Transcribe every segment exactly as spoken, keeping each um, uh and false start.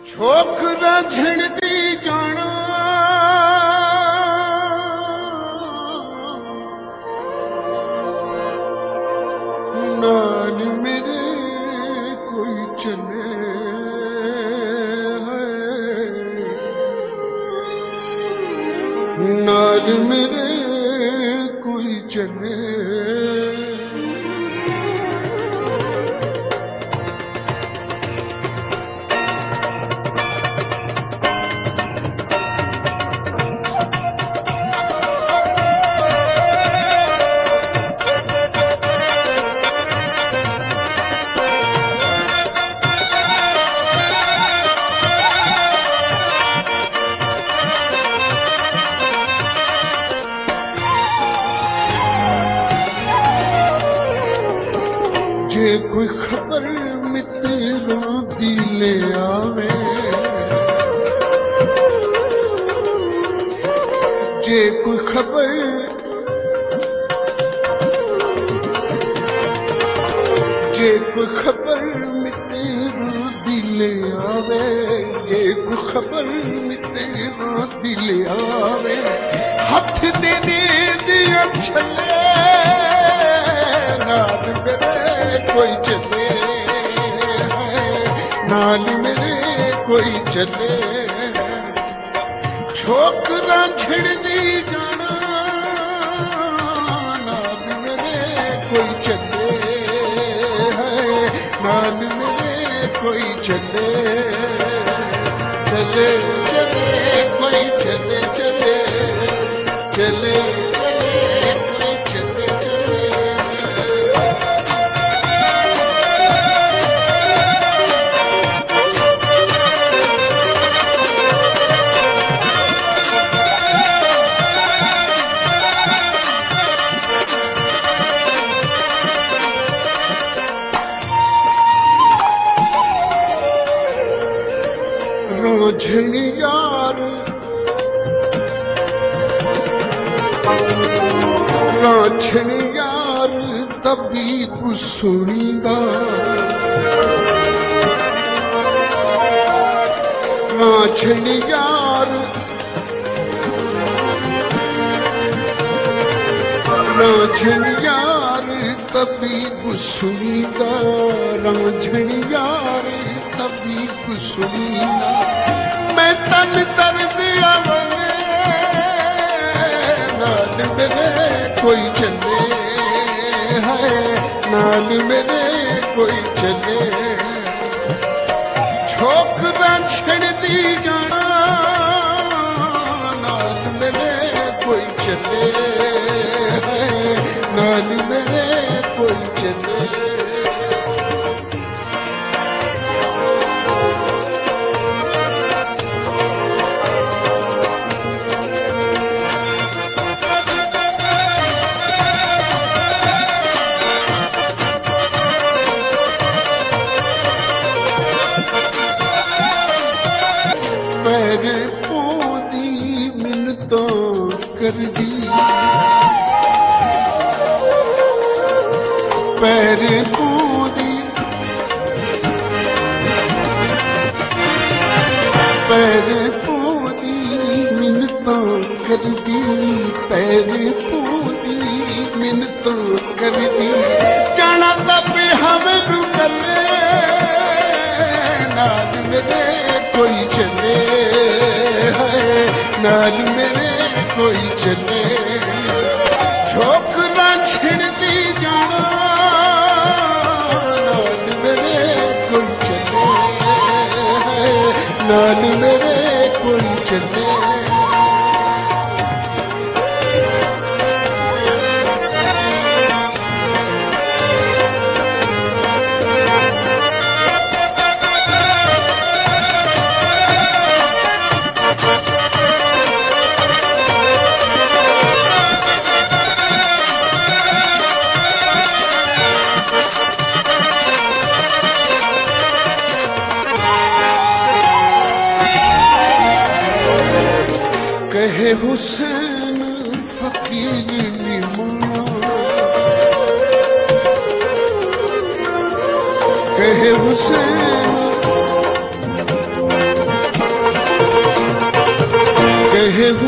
छोकरा झिड़दी जाना नाल मेरे कोई चले है, नाल मेरे कोई चले। जे कोई खबर मित्रों दी ले आवे, जे कोई खबर जे कोई खबर मित्रों दी ले आवे, जे कोई खबर मित्रों दी ले आवे, हथ देने दिया छले नाल मेरे कोई चले है, नाल मेरे कोई चले। छोकरा झिड़दी जाना नाल मेरे कोई चले है, नाल मेरे कोई चले। चले चले कोई चले चले चले चले कोई चले चले। रांझनी यार रांझनी यार तबीब सुनीदा, रांझनी यार रांझनी यार तबीब सुनीदा, रांझनी यार तबीब सुनीदा। मैं तन दर्द आवले नाल मेरे कोई चले है, नाल मेरे कोई चले। छोकरा झिड़दी जाना नाल मेरे कोई चले है, नाल मेरे कोई चले। पैर पोंदी मिन्नतों करदी, पैर पोंदी पैर पोंदी मिन्नतों करदी, पैर पोंदी मिन्नतों करदी। जाना तब हमें रुकले नाल मेरे कोई चले है, नाल मेरे कोई चले। छोकरा झिड़दी जाना नाल मेरे कोई चले है, नाल मेरे कोई चले। कहे हुसैन फकीर निमना, कहे हुसैन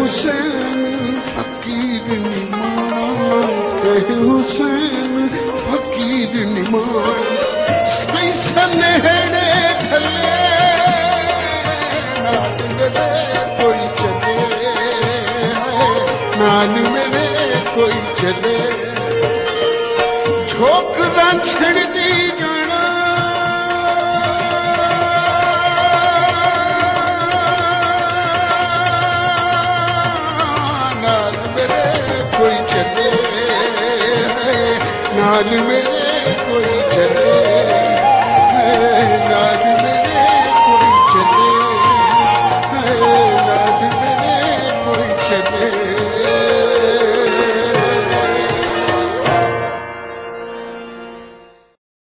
हुसैन फकीर निमाना, कहे हुसैन फकीर निमाना। साईं सनेहड़े खले नाल मेरे कोई चले, नाल मेरे कोई चले। ठोकरां छिड़दी जाना, नाल मेरे कोई चले, नाल मेरे कोई चले।